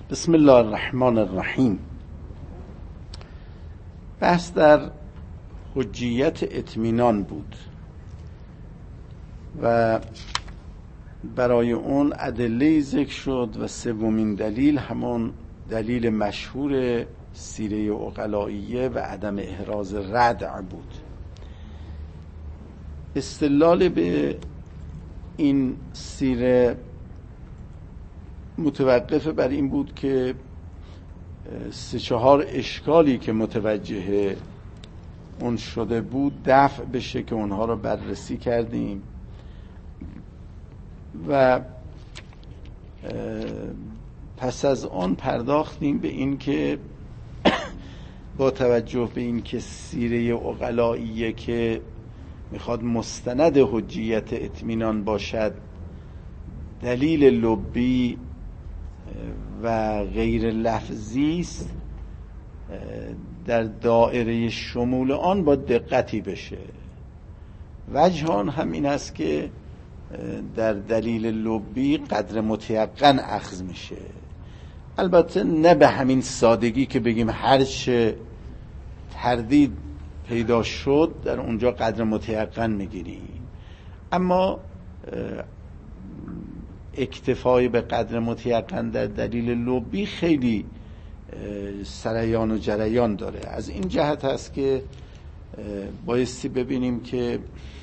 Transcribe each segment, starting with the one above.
بسم الله الرحمن الرحیم. بحث در حجیت اطمینان بود و برای اون ادله ذکر شد و سومین دلیل همون دلیل مشهور سیره عقلائیه و عدم احراز ردع بود. استدلال به این سیره متوقف بر این بود که 3-4 اشکالی که متوجه اون شده بود دفع بشه که اونها رو بررسی کردیم و پس از آن پرداختیم به این که با توجه به این که سیره عقلائیه که میخواد مستند حجیت اطمینان باشد، دلیل لبی و غیر لفظی است، در دائره شمول آن با دقتی بشه. وجه آن هم این است که در دلیل لبی قدر متیقن اخذ میشه، البته نه به همین سادگی که بگیم هر چه تردید پیدا شد در اونجا قدر متیقن میگیریم، اما اکتفای به قدر متیقن در دلیل لبی خیلی سریان و جریان داره. از این جهت هست که بایستی ببینیم که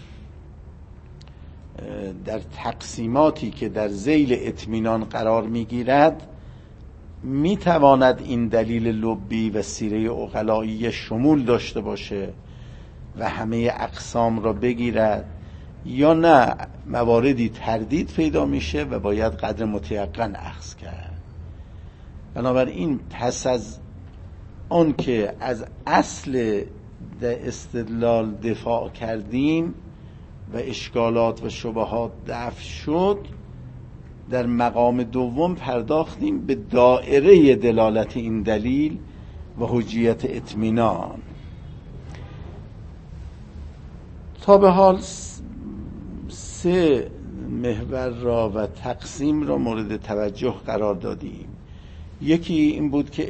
در تقسیماتی که در ذیل اطمینان قرار میگیرد میتواند این دلیل لبی و سیره عقلائیه شمول داشته باشه و همه اقسام را بگیرد، یا نه مواردی تردید پیدا میشه و باید قدر متیقن اخذ کرد. بنابراین پس از آن که از اصل استدلال دفاع کردیم و اشکالات و شبهات دفع شد، در مقام دوم پرداختیم به دائره دلالت این دلیل و حجیت اطمینان. تا به حال 3 محور را و تقسیم را مورد توجه قرار دادیم. یکی این بود که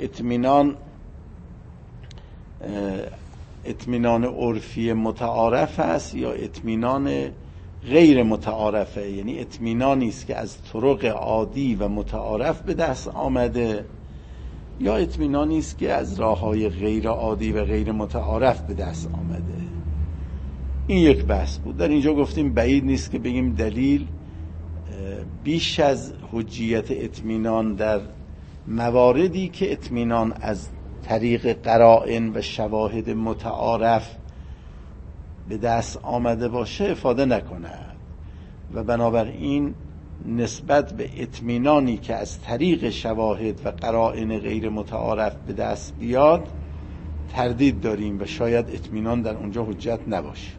اطمینان عرفی متعارف است یا اطمینان غیر متعارفه، یعنی اطمینانی است که از طرق عادی و متعارف به دست آمده یا اطمینانی است که از راه‌های غیر عادی و غیر متعارف به دست آمده. این یک بحث بود. در اینجا گفتیم بعید نیست که بگیم دلیل بیش از حجیت اطمینان در مواردی که اطمینان از طریق قرائن و شواهد متعارف به دست آمده باشه افاده نکند و بنابراین نسبت به اطمینانی که از طریق شواهد و قرائن غیر متعارف به دست بیاد تردید داریم و شاید اطمینان در اونجا حجت نباشه.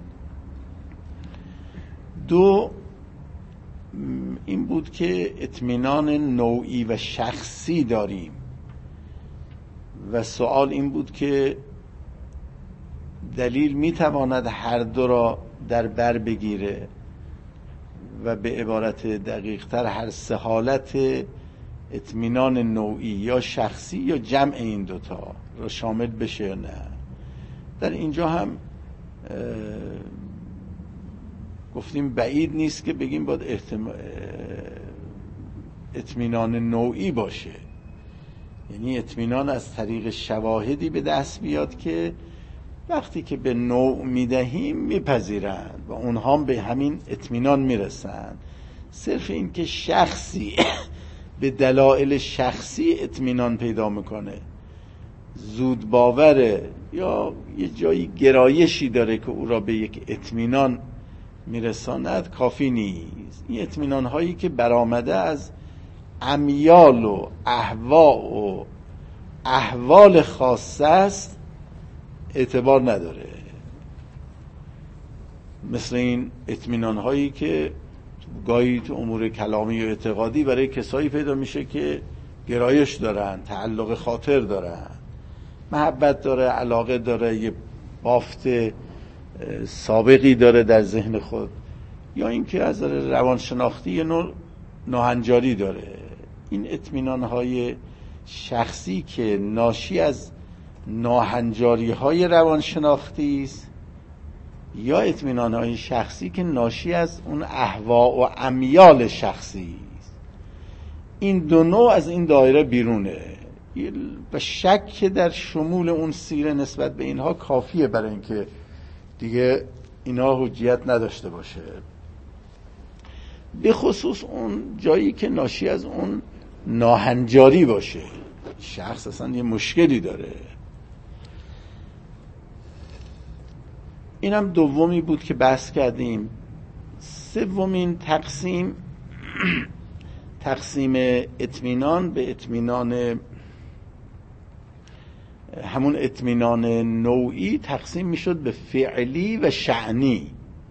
2 این بود که اطمینان نوعی و شخصی داریم و سوال این بود که دلیل میتواند هر دو را در بر بگیره و به عبارت دقیق تر هر 3 حالت اطمینان نوعی یا شخصی یا جمع این دوتا را شامل بشه یا نه. در اینجا هم گفتیم بعید نیست که بگیم باید اطمینان نوعی باشه، یعنی اطمینان از طریق شواهدی به دست بیاد که وقتی که به نوع میدهیم میپذیرند و اونها به همین اطمینان میرسند. صرف این که شخصی به دلایل شخصی اطمینان پیدا میکنه، زود باوره یا یه جایی گرایشی داره که او را به یک اطمینان میرساند کافی نیست. این اطمینان هایی که برآمده از امیال و اهوا و احوال خاصه است اعتبار نداره. مثل این اطمینان هایی که گاهی تو امور کلامی و اعتقادی برای کسایی پیدا میشه که گرایش دارن، تعلق خاطر دارن، محبت داره، علاقه داره، یه بافت سابقی داره در ذهن خود، یا اینکه از روانشناختی یه نوع ناهنجاری داره. این اطمینان های شخصی که ناشی از ناهنجاری‌های روانشناختی است یا اطمینان‌های شخصی که ناشی از اون اهوا و امیال شخصی است. این دو نوع از این دایره بیرونه و شک در شمول اون سیره نسبت به اینها کافیه برای اینکه دیگه اینا حجیت نداشته باشه، به خصوص اون جایی که ناشی از اون ناهنجاری باشه. شخص اصلا یه مشکلی داره. اینم دومی بود که بحث کردیم. سومین تقسیم اطمینان به اطمینان، همون اطمینان نوعی تقسیم میشد به فعلی و شأنی.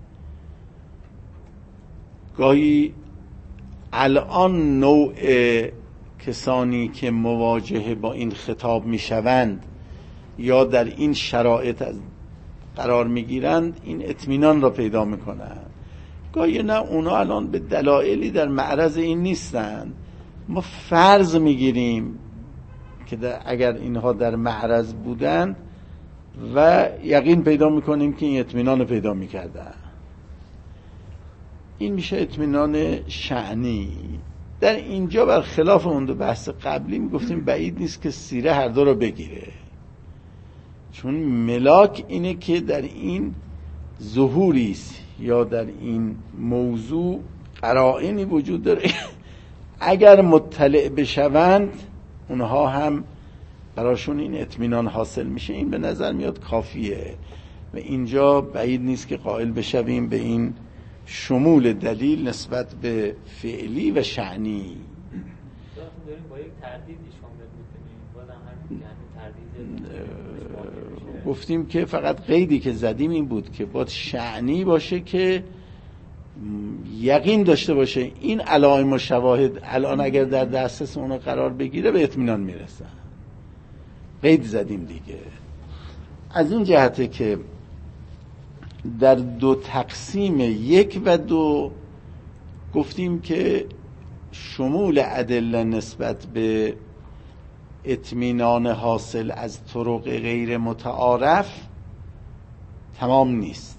گاهی الان نوع کسانی که مواجهه با این خطاب میشوند یا در این شرایط قرار میگیرند این اطمینان را پیدا میکنند. گاهی نه، اونا الان به دلایلی در معرض این نیستند. ما فرض میگیریم که اگر اینها در معرض بودند و یقین پیدا میکنیم که این اطمینان پیدا میکردن. این میشه اطمینان شأنی. در اینجا برخلاف اون دو بحث قبلی میگفتیم بعید نیست که سیره هر دو رو بگیره، چون ملاک اینه که در این ظهوری است یا در این موضوع قرائنی وجود داره اگر مطلع بشوند اونها هم براشون این اطمینان حاصل میشه. این به نظر میاد کافیه و اینجا بعید نیست که قائل بشویم به این شمول دلیل نسبت به فعلی و شأنی. داریم با یک تردید شامل می‌کنیم، بازم همین تردید گفتیم که فقط قیدی که زدیم این بود که باید شأنی باشه که یقین داشته باشه این علائم و شواهد الان اگر در دسترس اون قرار بگیره به اطمینان میرسن. قید زدیم دیگه. از این جهته که در دو تقسیم 1 و 2 گفتیم که شمول ادله نسبت به اطمینان حاصل از طرق غیر متعارف تمام نیست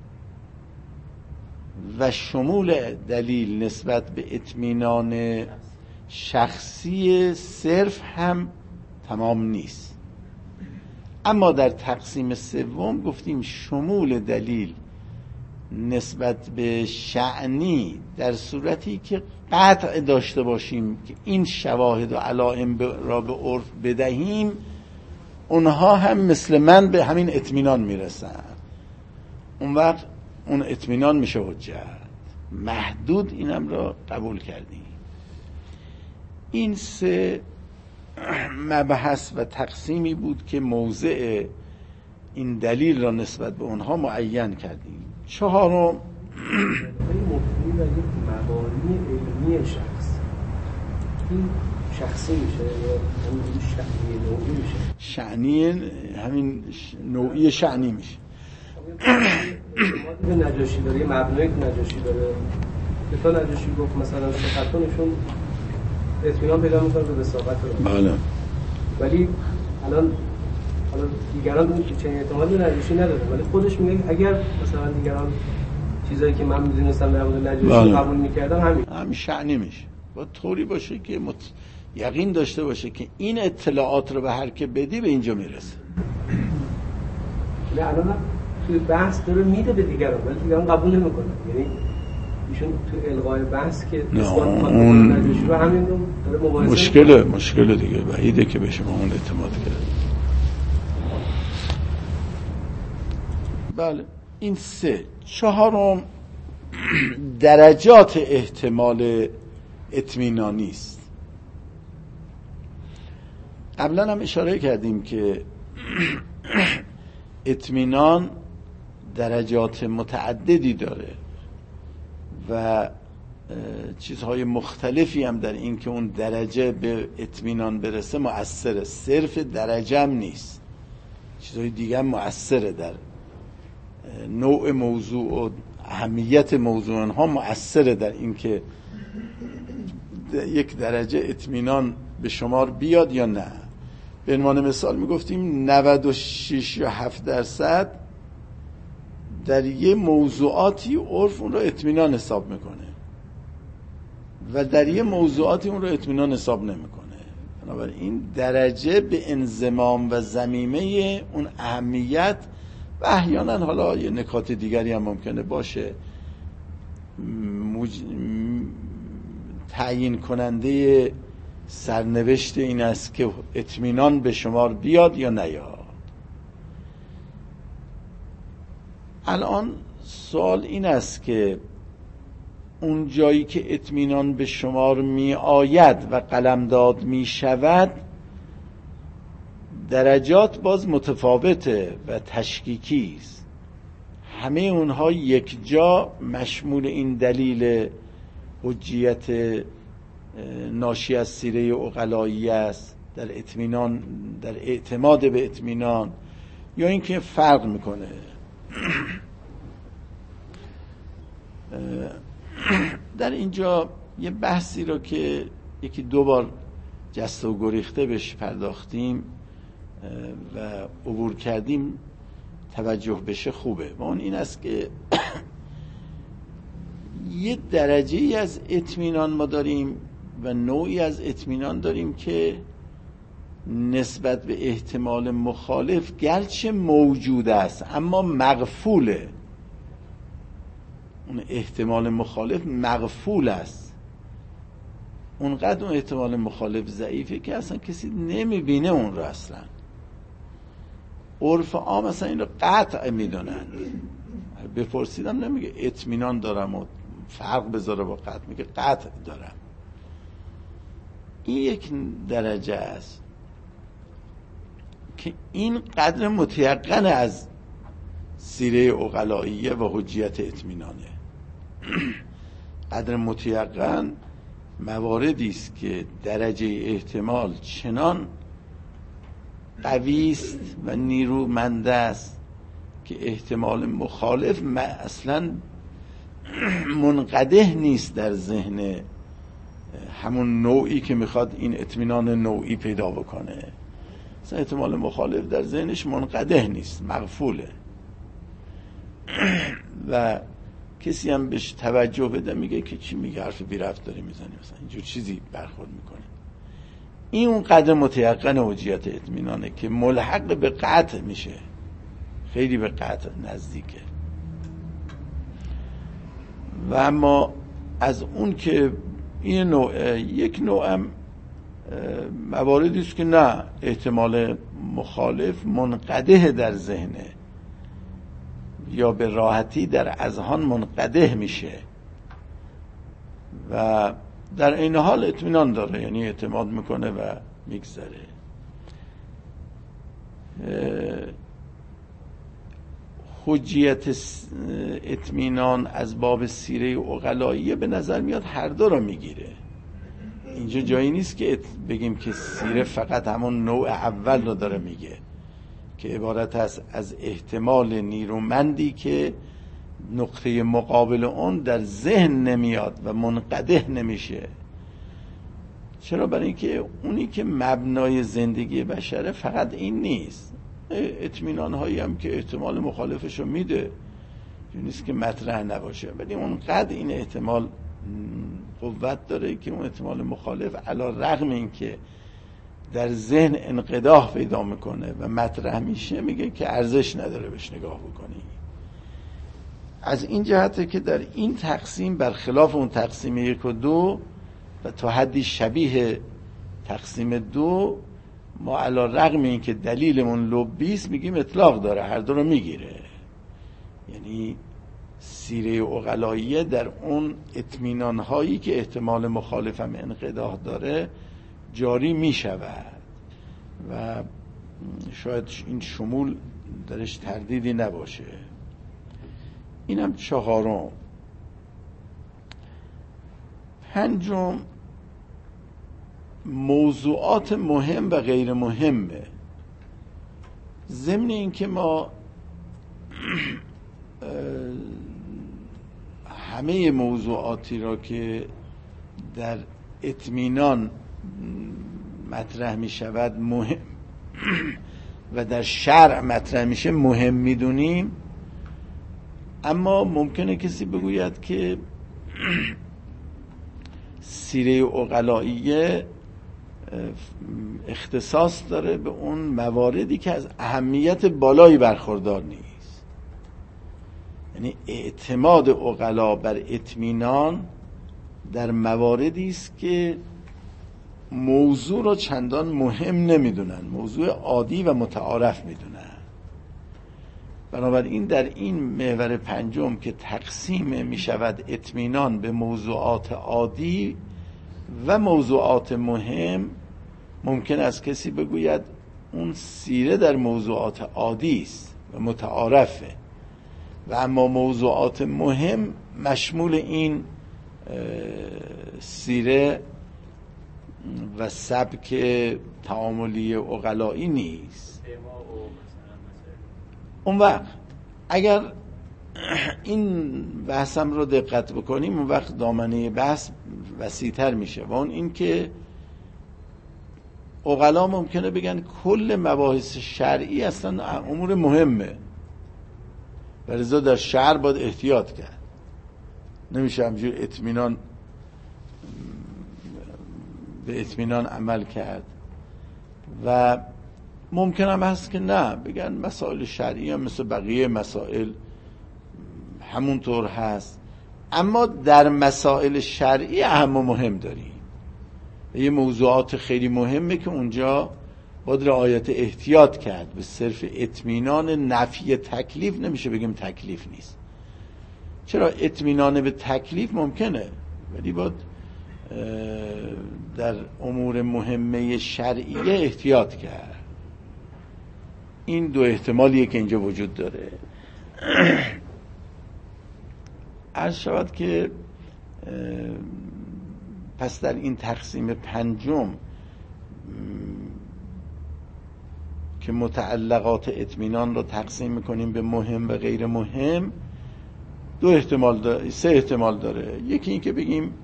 و شمول دلیل نسبت به اطمینان شخصی صرف هم تمام نیست. اما در تقسیم سوم گفتیم شمول دلیل نسبت به شأنی در صورتی که قطع داشته باشیم که این شواهد و علائم را به عرف بدهیم اونها هم مثل من به همین اطمینان میرسن، اون وقت اون اطمینان میشه حجت محدود. اینم را قبول کردیم. این 3 مبحث و تقسیمی بود که موضع این دلیل را نسبت به اونها معین کردیم. 4 مبتنی بر یک مبانی علمی شخص، این شخصی میشه یا همین شأنی نوعی میشه؟ شأنی همین نوعی شأنی میشه. به نجاشی داره، یه مبنایی که نجاشی داره که تا نجاشی گفت مثلا صفتونشون اطمینان پیدا میکنه به وساقت رو. بله. ولی الان دیگران چنین اعتمادی به نجاشی نداره، ولی خودش میگه اگر مثلا دیگران چیزایی که من میدونستم در مورد نجاشی قبول میکردم همین شأنی میشه. با طوری باشه که یقین داشته باشه که این اطلاعات رو به هر که بدی به اینجا میرسه. نه الان توی بحث داره میده به دیگران ولی دیگران قبول نمیکنن، یعنی ایشون تو الغای بحث که اون نجاشی رو همین رو داره مباحثه مشکل دیگه بعیده که بشه ما اون اعتماد کرد. بله. این 3. 4 درجات احتمال اطمینانی است. قبلا هم اشاره کردیم که اطمینان درجات متعددی داره و چیزهای مختلفی هم در این که اون درجه به اطمینان برسه مؤثره. صرف درجه هم نیست، چیزهای دیگه هم مؤثره در نوع موضوع و اهمیت موضوع ها، مؤثره در این که یک درجه اطمینان به شمار بیاد یا نه. به عنوان مثال میگفتیم 96 یا 7% در یه موضوعاتی عرف اون رو اطمینان حساب میکنه و در یه موضوعاتی اون رو اطمینان حساب نمیکنه. بنابراین درجه به انضمام و ضمیمه اون اهمیت و احیانا حالا یه نکات دیگری هم ممکنه باشه تعیین کننده سرنوشت این است که اطمینان به شمار بیاد یا نیاد. الان سوال این است که اون جایی که اطمینان به شمار می آید و قلمداد می شود درجات باز متفاوته و تشکیکی است. همه اونها یک جا مشمول این دلیل حجیت ناشی از سیره عقلایی است در اطمینان، در اعتماد به اطمینان، یا اینکه فرق میکنه. در اینجا یه بحثی رو که یکی دو بار جست و گریخته بهش پرداختیم و عبور کردیم توجه بشه خوبه و اون این است که یه درجه‌ای از اطمینان ما داریم و نوعی از اطمینان داریم که نسبت به احتمال مخالف گرچه موجود است اما مغفوله. اون احتمال مخالف مغفول است، اونقدر اون احتمال مخالف ضعیفه که اصلا کسی نمیبینه اون رو. اصلا عرف عام اصلا این رو قطع میدونن. بپرسیدم نمیگه اطمینان دارم و فرق بذاره با قطع، میگه قطع دارم. این یک درجه است که این قدر متیقن از سیره عقلاییه و حجیت اطمینانه. قدر متیقن مواردی است که درجه احتمال چنان قوی است و نیرومند است که احتمال مخالف اصلا منقده نیست در ذهن همون نوعی که میخواد این اطمینان نوعی پیدا بکنه. اصلا احتمال مخالف در ذهنش منقده نیست، مغفوله و کسی هم بهش توجه بده میگه که چی میگه، حرف بی ربط داری میزنی، مثلا اینجور چیزی برخورد میکنه. این اون قدر متیقن حجیت اطمینانه که ملحق به قطع میشه، خیلی به قطع نزدیکه. و اما از اون که این نوع، یک نوعم مواردی است که نه، احتمال مخالف منقده در ذهنه یا به راحتی در اذهان منقده میشه و در این حال اطمینان داره، یعنی اعتماد میکنه و میگذره. حجیت اطمینان از باب سیره عقلاییه به نظر میاد هر دو رو میگیره. اینجا جایی نیست که بگیم که سیره فقط همون نوع اول رو داره میگه که عبارت است از احتمال نیرومندی که نقطه مقابل اون در ذهن نمیاد و منقده نمیشه. چرا؟ برای اینکه اونی که مبنای زندگی بشره فقط این نیست. اطمینان هایی هم که احتمال مخالفش رو میده، نیست که مطرح نباشه، ولی اونقدر این احتمال قوت داره که اون احتمال مخالف علی رغم این که در ذهن انقداح پیدا میکنه و مطرح میشه، میگه که ارزش نداره بهش نگاه بکنی. از این جهته که در این تقسیم برخلاف اون تقسیم 1 و 2 و تا حدی شبیه تقسیم 2، ما علی رغم این که دلیلمون لبیست میگیم اطلاق داره، هر دو رو میگیره. یعنی سیره عقلاییه در اون اطمینان هایی که احتمال مخالف هم انقداح داره جاری میشود و شاید این شمول درش تردیدی نباشه. اینم 4. 5 موضوعات مهم و غیر مهمه. ضمن این که ما همه موضوعاتی را که در اطمینان مطرح می شود مهم و در شرع مطرح میشه مهم میدونیم، اما ممکنه کسی بگوید که سیره عقلائیه اختصاص داره به اون مواردی که از اهمیت بالایی برخوردار نیست. یعنی اعتماد عقلا بر اطمینان در مواردی است که موضوع رو چندان مهم نمیدونن، موضوع عادی و متعارف میدونن. بنابراین در این محور پنجم که تقسیم میشود اطمینان به موضوعات عادی و موضوعات مهم، ممکن است کسی بگوید اون سیره در موضوعات عادی است و متعارفه، و اما موضوعات مهم مشمول این سیره و سبک تعاملی عقلایی نیست. اون وقت اگر این بحثم رو دقت بکنیم، اون وقت دامنه بحث وسیع‌تر میشه و اون این که عقلا ممکنه بگن کل مباحث شرعی اصلا امور مهمه و لذا در شرع باید احتیاط کرد، نمیشه همجور به اطمینان عمل کرد. و ممکن هم هست که نه، بگن مسائل شرعی هم مثل بقیه مسائل همونطور هست، اما در مسائل شرعی اهم و مهم داریم، یه موضوعات خیلی مهمه که اونجا باید رعایت احتیاط کرد. به صرف اطمینان نفی تکلیف نمیشه بگیم تکلیف نیست. چرا؟ اطمینان به تکلیف ممکنه، ولی باید در امور مهمه شرعیه احتیاط کرد. این دو احتمالیه که اینجا وجود داره. عرض شود که پس در این تقسیم پنجم که متعلقات اطمینان رو تقسیم میکنیم به مهم و غیر مهم، سه احتمال داره. یکی این که بگیم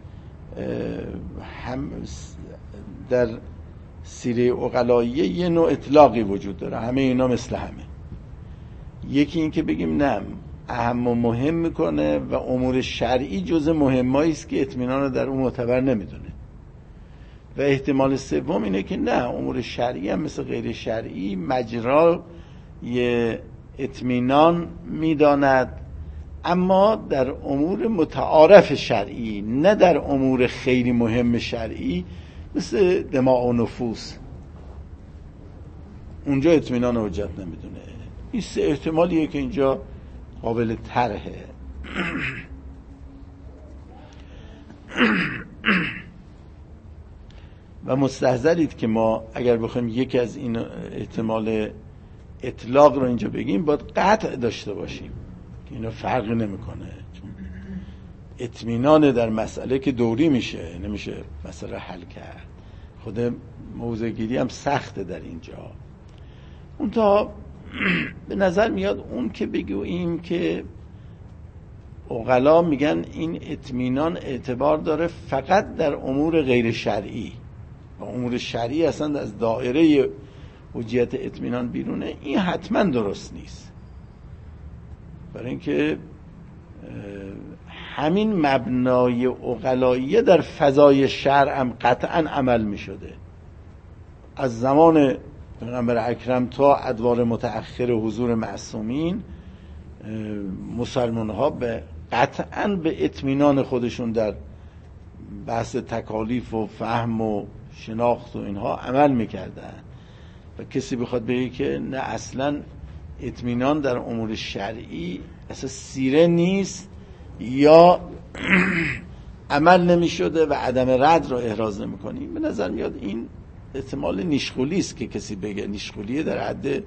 هم در سیره عقلائیه یه نوع اطلاقی وجود داره، همه اینا مثل همه. یکی این که بگیم نه، اهم و مهم میکنه و امور شرعی جز مهمایی است که اطمینان رو در اون معتبر نمیدونه. و احتمال سوم اینه که نه، امور شرعی هم مثل غیر شرعی مجرای اطمینان میداند، اما در امور متعارف شرعی، نه در امور خیلی مهم شرعی مثل دماء و نفوس، اونجا اطمینان و حجت نمیدونه. این سه احتمالیه که اینجا قابل طرحه. و مستحضرید که ما اگر بخوایم یکی از این احتمال اطلاق رو اینجا بگیم، باید قطع داشته باشیم که اینا فرقی نمیکنه، چون اطمینان در مسئله که دوری میشه، نمیشه مسئله حل کرد. خود موضع گیری هم سخته در اینجا. اون تا به نظر میاد اون که بگوییم که عقلا میگن این اطمینان اعتبار داره فقط در امور غیر شرعی و امور شرعی اصلا از دائره حجیت اطمینان بیرونه، این حتما درست نیست. برای اینکه همین مبنای عقلاییه در فضای شرع هم قطعا عمل می شده. از زمان پیغمبر اکرم تا ادوار متأخر حضور معصومین، مسلمان ها قطعا به اطمینان خودشون در بحث تکالیف و فهم و شناخت و اینها عمل میکردن. و کسی بخواد بگه که نه اصلا اطمینان در امور شرعی اصلا سیره نیست یا عمل نمی شده و عدم رد را احراز نمی کنیم، به نظر میاد این احتمال نیشخولی است که کسی بگه. نیشخولیه در حد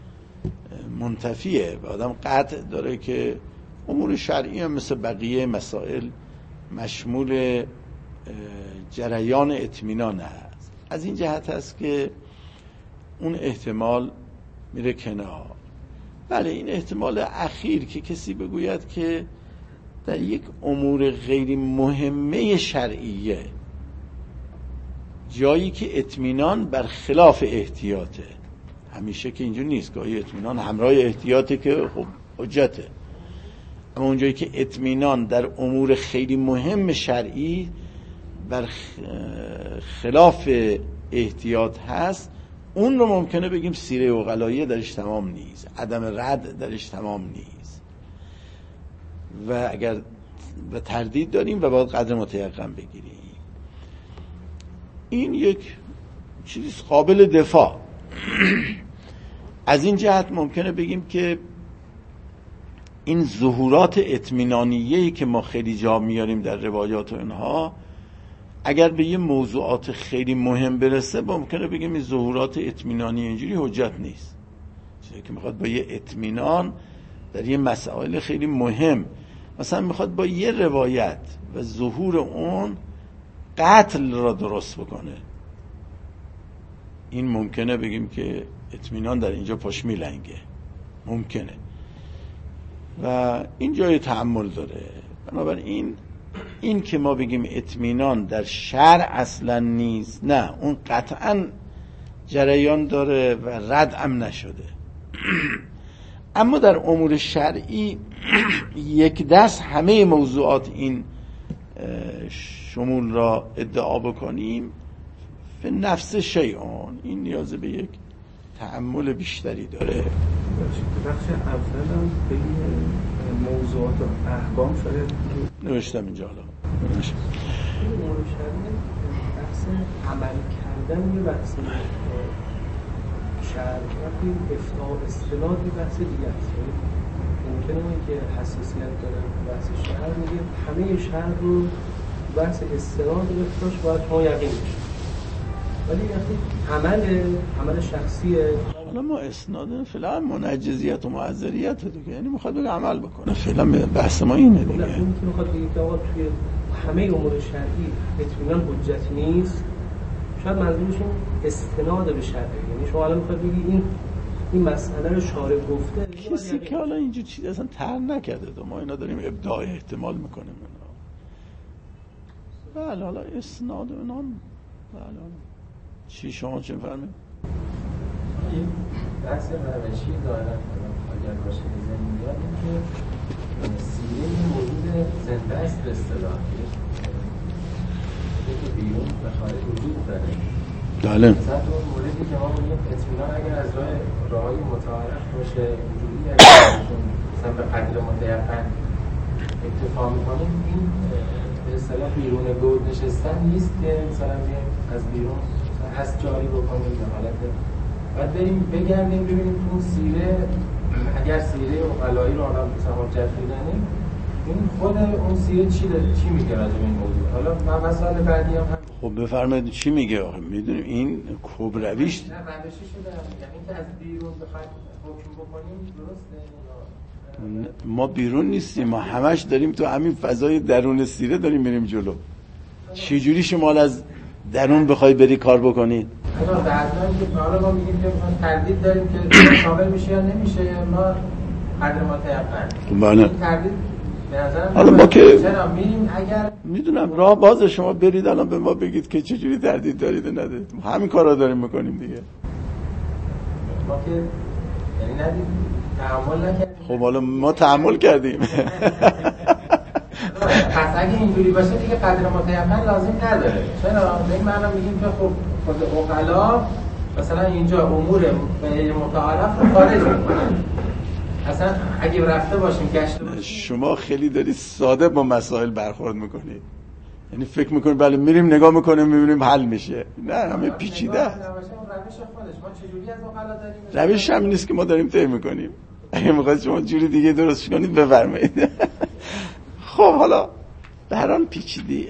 منتفیه و آدم قطع داره که امور شرعی هم مثل بقیه مسائل مشمول جریان اطمینان هست. از این جهت هست که اون احتمال میره کنار. بله، این احتمال اخیر که کسی بگوید که در یک امور غیر مهمه شرعیه جایی که اطمینان بر خلاف احتیاطه. همیشه که اینجور نیست، گاهی اطمینان همراه احتیاطه که خب حجته، اما اونجایی که اطمینان در امور خیلی مهم شرعی بر خلاف احتیاط هست، اون رو ممکنه بگیم سیره عقلاییه درش تمام نیست، عدم رد درش تمام نیست و اگر و تردید داریم و باید قدر متیقن بگیریم. این یک چیز قابل دفاع. از این جهت ممکنه بگیم که این ظهورات اطمینانیه‌ای که ما خیلی جا میاریم در روایات و اینها، اگر به یه موضوعات خیلی مهم برسه ممکنه بگیم این ظهورات اطمینانی اینجوری حجت نیست، چیزی که میخواد با یه اطمینان در یه مسائل خیلی مهم، مثلا میخواد با یه روایت و ظهور اون قتل را درست بکنه، این ممکنه بگیم که اطمینان در اینجا پاش میلنگه، ممکنه و این جای تأمل داره. بنابراین این که ما بگیم اطمینان در شرع اصلا نیست، نه، اون قطعا جریان داره و ردعم نشده. اما در امور شرعی یک دست همه موضوعات این شمول را ادعا بکنیم به نفس شیعان، این نیاز به یک تأمل بیشتری داره. بخش اول هم به موضوعات و احکام شاید نوشتم اینجا حالا نوشتم. امور شرعی بحث عمل کردن یه بحث شرع، وقتی استناد یه بحث دیگه است. ممکنه که حساسیت داره بحث شرع، میگه همه شرع رو بحث استناد بفتاش باید شما یقین بشه، ولی وقتی عمل شخصیه، حالا ما اسناد فعلا منجزیت و معذریت دیگه، یعنی میخواد بگه عمل بکنه، فعلا بحث ما اینه دیگه. این که میخواد بگه که آقا توی همه امور شرعی اطمینان حجت نیست، شاید منظورش این استناد به شرع، یعنی شما الان میخواد بگی این مسئله رو شارع گفته، کسی که حالا اینجور چیز اصلا طرح نکرده، ما اینا داریم ابداع احتمال میکنیم. بله حالا اسناد و اینا، بله چی شما چه می‌فرمایید؟ این بحث روشی دارن اگر باشه بزنیم یاد این که سیره این موجود زنده است به اصطلاح که بیرون و خارج وجود داره. بله. مثلا اون موردی که ما بودیم اطمینان اگر از راه‌های متعارف باشه وجودی اگر مثلا به قدر متیقن اکتفا می‌کنیم، این به اصطلاح بیرون گود نشستن نیست که مثلا از بیرون هست جاری بکنیم به حالت بعد بریم بگردیم ببینیم تو اون سیره، اگر سیره عقلایی رو آدم مثلا حجت بدنیم، این خود اون سیره چی میگه راجع به این موضوع. حالا من مسائل بعدی هم خب بفرمایید چی میگه؟ آخه میدونیم این کبرویش نه برداشتی شده، یعنی که از بیرون بخوایم حکم بکنیم درسته. ما بیرون نیستیم، ما همش داریم تو همین فضای درون سیره داریم میریم جلو. چه جوری شما از درون بخوای بری کار بکنی؟ حالا ما میگیم که تردید داریم که کامل میشه یا نمیشه، یا ما قدر متیقن. بله. تردید به نظرم حالا ما که چرا میریم اگر میدونم راه باز شما برید الان به ما بگید که چه جوری تردید دارید و ندارید. همین کارا داریم میکنیم دیگه. ما که یعنی ندید تحمل نکردیم. خب حالا ما تحمل کردیم. پس اگه اینجوری باشه دیگه قدر متیقن لازم نداره. چرا؟ به این معنی میگیم که خب خود عقلا مثلا اینجا امور غیر متعارف رو خارج میکنن. اصلا اگه رفته باشیم گشته باشیم، شما خیلی دارید ساده با مسائل برخورد میکنید، یعنی فکر میکنید بله میریم نگاه میکنیم میبینیم حل میشه. نه، همه پیچیده است. روش خودش ما چجوری از عقلا داریم؟ روش هم نیست که ما داریم طی میکنیم. اگه میخواید شما جوری دیگه درست کنید بفرمایید. خب حالا در آن پیچیدگی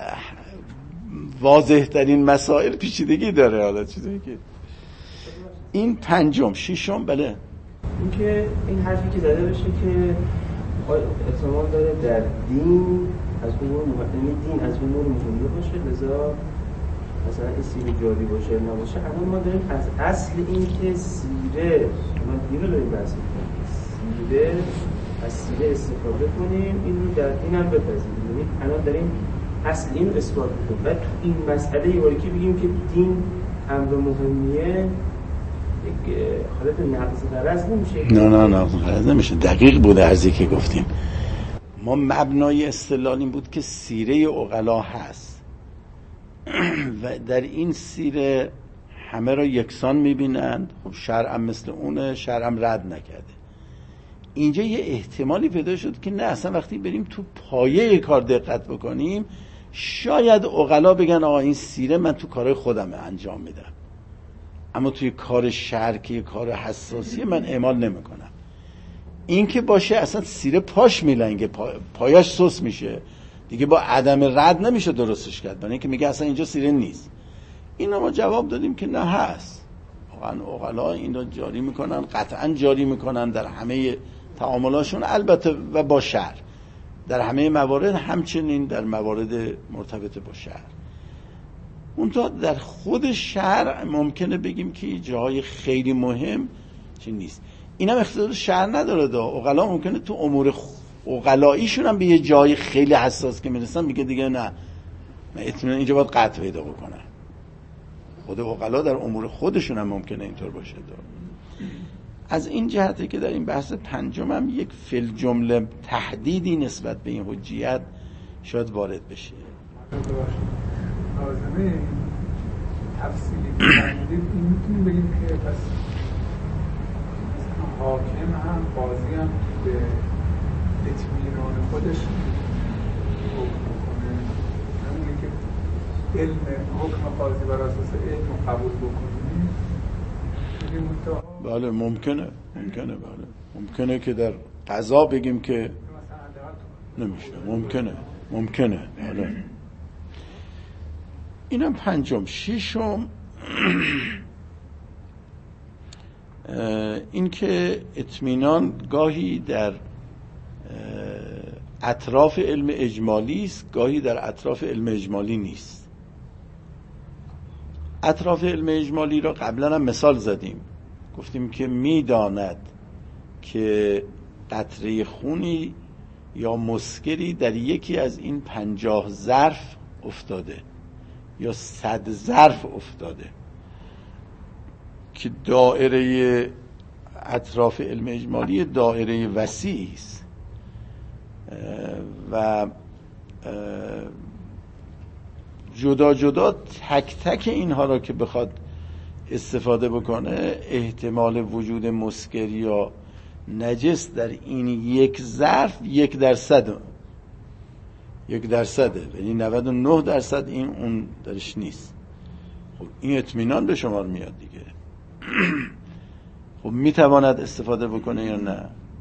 واضح ترین مسائل پیچیدگی داره. حالا چیزی که این پنجم ششم، بله این که این حرفی که زده بشه که احتمال داره در دین از امور دین از امور مهمی باشه، لذا مثلا این سیره جاری باشه نباشه. اما ما داریم از اصل این که سیره، ما دین رو داریم بحث می‌کنیم، سیره از سیره استفاده کنیم، این رو در دین هم بپذیریم. یعنی الان داریم اصلی این اثبات کنیم و تو این مسئله یه باری که بگیم که دین امر مهمیه یک حالت نقض غرض نمیشه. نه غرض نمیشه. دقیق بوده عرضی که گفتیم. ما مبنای استدلال این بود که سیره عقلا هست و در این سیره همه را یکسان میبینند. خب شرع مثل اونه، شرع رد نکرده. اینجا یه احتمالی پیدا شد که نه اصلا وقتی بریم تو پایه کار دقت بکنیم شاید عقلا بگن آقا این سیره من تو کارهای خودم انجام میدم، اما توی کار شرع که کار حساسی من اعمال نمیکنم. این که باشه اصلا سیره پاش میلنگه، پایاش سوس میشه دیگه، با عدم رد نمیشه درستش کرد، برای اینکه میگه اصلا اینجا سیره نیست. اینا ما جواب دادیم که نه هست. واقعا عقلا این رو جاری میکنن، قطعا جاری میکنن در همه تعاملاشون، البته و با شرع در همه موارد، همچنین در موارد مرتبط با شرع. اونتا در خود شرع ممکنه بگیم که جاهای خیلی مهم چی نیست. این هم اختیار شرع نداره. عقلا ممکنه تو امور عقلاییشون هم به یه جای خیلی حساس که میرسن میگه دیگه نه من اطمینان اینجا باید قطع پیدا بکنم. خود عقلا در امور خودشون هم ممکنه اینطور باشه. از این جهته که در این بحث پنجم هم یک فل جمله تهدیدی نسبت به این حجیت شاید وارد بشه. لازمه تفصیلی بکنید این میتونیم بگیم که پس حاکم هم قاضی هم به اطمینان خودش حکم بکنه، همونی که علم حکم قاضی بر اساس علم قبول بکنیم. بله ممکنه. ممکنه که در قضا بگیم که نمیشه. ممکنه. بله. اینم پنجم. ششم این که اطمینان گاهی در اطراف علم اجمالی است، گاهی در اطراف علم اجمالی نیست. اطراف علم اجمالی را قبلا هم مثال زدیم، گفتیم که میداند که قطره خونی یا مسکری در یکی از این 50 ظرف افتاده یا 100 ظرف افتاده، که دایره اطراف علم اجمالی دایره وسیعی است و جدا جدا تک تک اینها را که بخواد استفاده بکنه، احتمال وجود مسکر یا نجس در این یک ظرف 1%، یعنی 99% این اون درش نیست. خب این اطمینان به شمار میاد دیگه. خب میتواند استفاده بکنه یا نه؟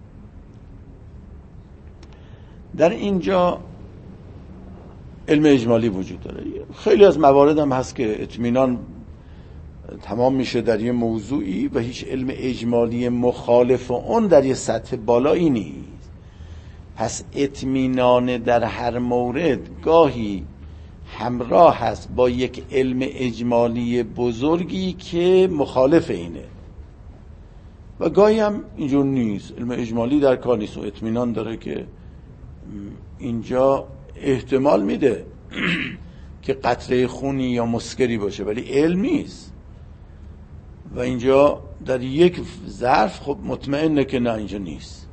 در اینجا علم اجمالی وجود داره. خیلی از موارد هم هست که اطمینان تمام میشه در یه موضوعی و هیچ علم اجمالی مخالف اون در یه سطح بالایی نیست. پس اطمینان در هر مورد گاهی همراه هست با یک علم اجمالی بزرگی که مخالف اینه و گاهی هم اینجور نیست. علم اجمالی در کار نیست و اطمینان داره که اینجا احتمال میده که قطره خونی یا مسکری باشه ولی علم نیست، و اینجا در یک ظرف خب مطمئنه که نه اینجا نیست.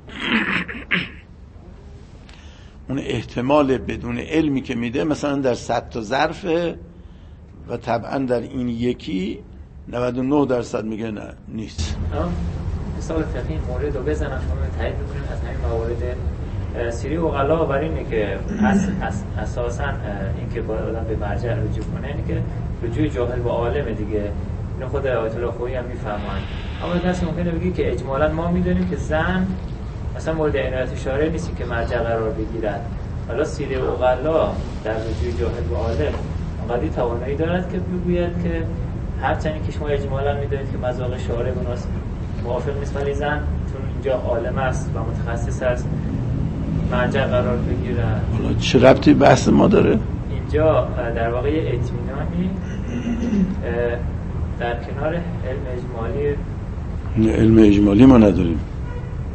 اون احتمال بدون علمی که میده مثلا در 100 تا ظرفه و طبعا در این یکی 99% میگه نه نیست. مثال فقهی مورد رو بزنم شما تایید بکنیم از همین موارد سیری عقلا بر اینه که اساساً این که باید آدم به مرجع رجوع کنه، اینه که رجوع جاهل با عالمه دیگه. اینو خود آیت الله خویی هم میفهمن. اما کسی ممکنه بگی که اجمالاً ما میدونیم که زن مثلا مورد عنایت شارع نیستی که مرجع قرار بگیرد. حالا سیری عقلا در رجوع جاهل با عالم انقدر توانایی دارد که بگوید که هرچند که شما اجمالاً میدونید که مذاق شارع موافق نیست، ولی زن چون اینجا عالم است و متخصص است مرجع قرار بگیرد. حالا چه ربطی بحث ما داره؟ اینجا در واقع اطمینانی در کنار علم اجمالی ما نداریم.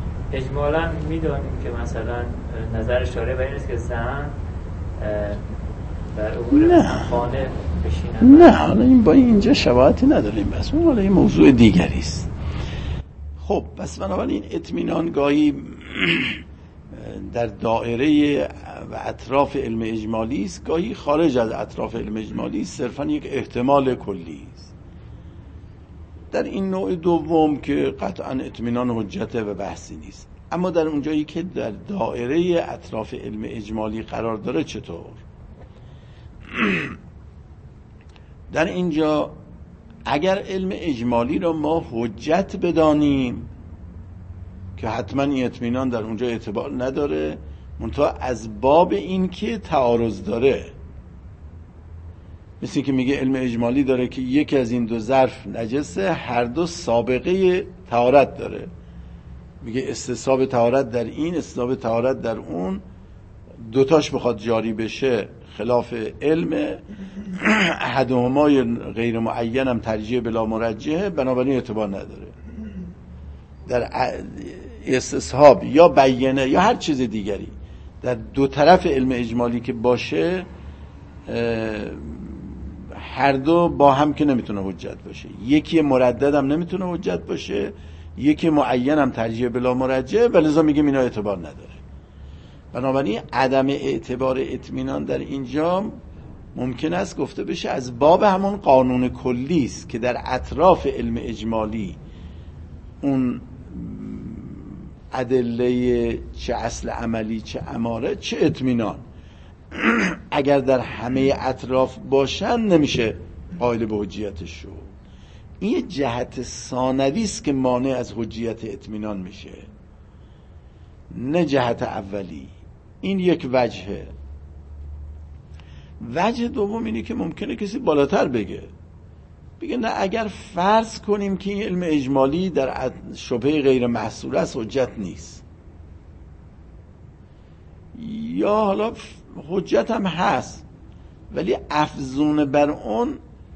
اجمالا میدانیم که مثلا نظر شارع بر این است که زن در امور خانه بشینن؟ نه، حالا این با اینجا شباهتی نداریم، بس اون حالا این موضوع دیگری است. خب پس بنابراین اطمینان گاهی در دایره و اطراف علم اجمالی است، گاهی خارج از اطراف علم اجمالی است، صرفا یک احتمال کلی است. در این نوع دوم که قطعا اطمینان حجته و بحثی نیست، اما در اونجایی که در دایره اطراف علم اجمالی قرار داره چطور؟ در اینجا اگر علم اجمالی را ما حجت بدانیم که حتما این اطمینان در اونجا اعتبار نداره، منتها از باب این که تعارض داره، مثل که میگه علم اجمالی داره که یکی از این دو ظرف نجسه، هر دو سابقه طهارت داره، میگه استصحاب طهارت در این، استصحاب طهارت در اون، دوتاش بخواد جاری بشه خلاف علم، احدهما غیر معین هم ترجیح بلا مرجحه، بنابراین اعتبار نداره. در استصحاب یا بیانه یا هر چیز دیگری در دو طرف علم اجمالی که باشه، هر دو با هم که نمیتونه حجت باشه، یکی مردد هم نمیتونه حجت باشه، یکی معین هم ترجیح بلا مرجحه، ولذا میگیم اینا اعتبار نداره. بنابراین عدم اعتبار اطمینان در اینجا ممکن است گفته بشه از باب همون قانون کلی است که در اطراف علم اجمالی اون ادله چه اصل عملی چه اماره چه اطمینان اگر در همه اطراف باشن نمیشه قائل به حجیتش شد. این یه جهت ثانوی است که مانع از حجیت اطمینان میشه، نه جهت اولی. این یک وجهه. وجه دوم اینه که ممکنه کسی بالاتر بگه نه اگر فرض کنیم که این علم اجمالی در شبهه غیر محصوره است حجت نیست، یا حالا حجت هم هست ولی افزون بر اون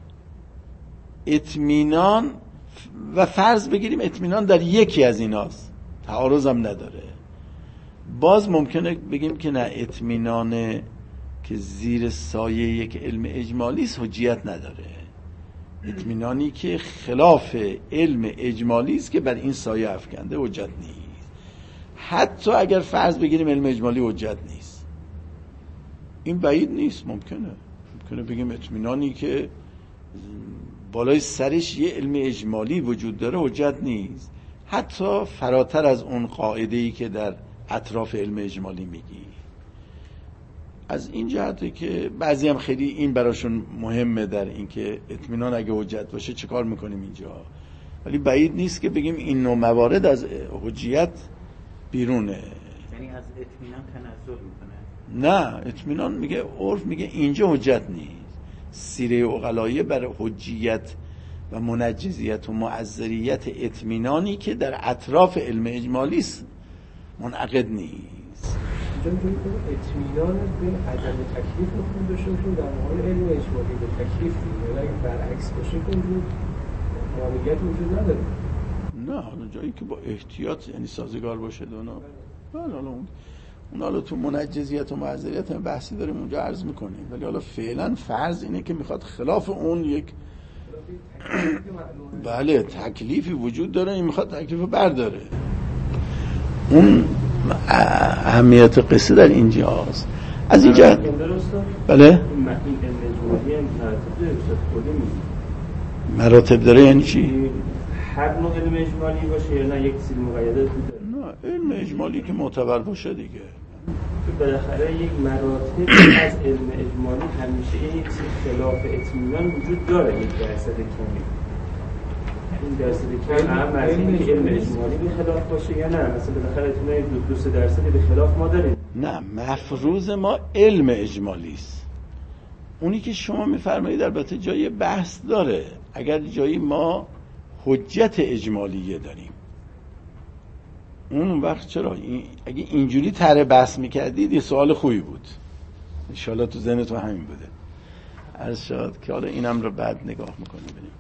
اطمینان، و فرض بگیریم اطمینان در یکی از ایناست، تعارض هم نداره، باز ممکنه بگیم که نه، اطمینان که زیر سایه یک علم اجمالی است حجیت نداره، اطمینانی که خلاف علم اجمالی است که بر این سایه افکنده حجت نیست. حتی اگر فرض بگیریم علم اجمالی حجت نیست، این بعید نیست، ممکنه بگیم اطمینانی که بالای سرش یه علم اجمالی وجود داره حجت نیست، حتی فراتر از اون قاعده‌ای که در اطراف علم اجمالی میگی. از این جهته که بعضی هم خیلی این براشون مهمه در این که اطمینان اگه حجت باشه چه کار میکنیم اینجا، ولی بعید نیست که بگیم این نوع موارد از حجیت بیرونه. یعنی از اطمینان تنزل میکنه؟ نه، اطمینان میگه عرف میگه اینجا حجت نیست. سیره عقلاییه برای حجیت و منجزیت و معذریت اطمینانی که در اطراف علم اجمالی است منعقد نیست. اطمینان به عدم تکلیف خود بشون که در مقابل علم اجمالی به تکلیف میده، اگه برعکس باشه که اونجور مانعیت وجود نداره. نه، حالا جایی که با احتیاط یعنی سازگار باشه دونا. حالا اون حالا تو منجزیت و معذریت هم بحثی داریم اونجا عرض میکنیم، ولی حالا فعلا فرض اینه که میخواد خلاف اون یک بله تکلیفی وجود داره، این میخواد تکلیفو برداره. اون اهمیت قصه در اینجاست. از اینجا بله مراتب داره. یعنی چی؟ هر نوع علم اجمالی باشه یا نه یک سری مقیدات داره؟ نه، علم اجمالی که معتبر باشه دیگه. بالاخره یک مراتب از علم اجمالی همیشه یک خلاف اطمینان وجود داره، یک درصد کمی. این درصد کمی اهم از این که علم اجمالی به خلاف باشه یا نه. مثلا بالاخره اطمینان 2-3% به خلاف ما داریم. نه، مفروض ما علم اجمالی است. اونی که شما میفرمایید البته جای بحث داره. اگر جایی ما حجت اجمالیه داریم اون وقت چرا اگه اینجوری طرح بحث میکردید یه سوال خوبی بود، انشالله تو ذهنتون همین بوده. عرض شد که حالا اینم رو بعد نگاه میکنیم.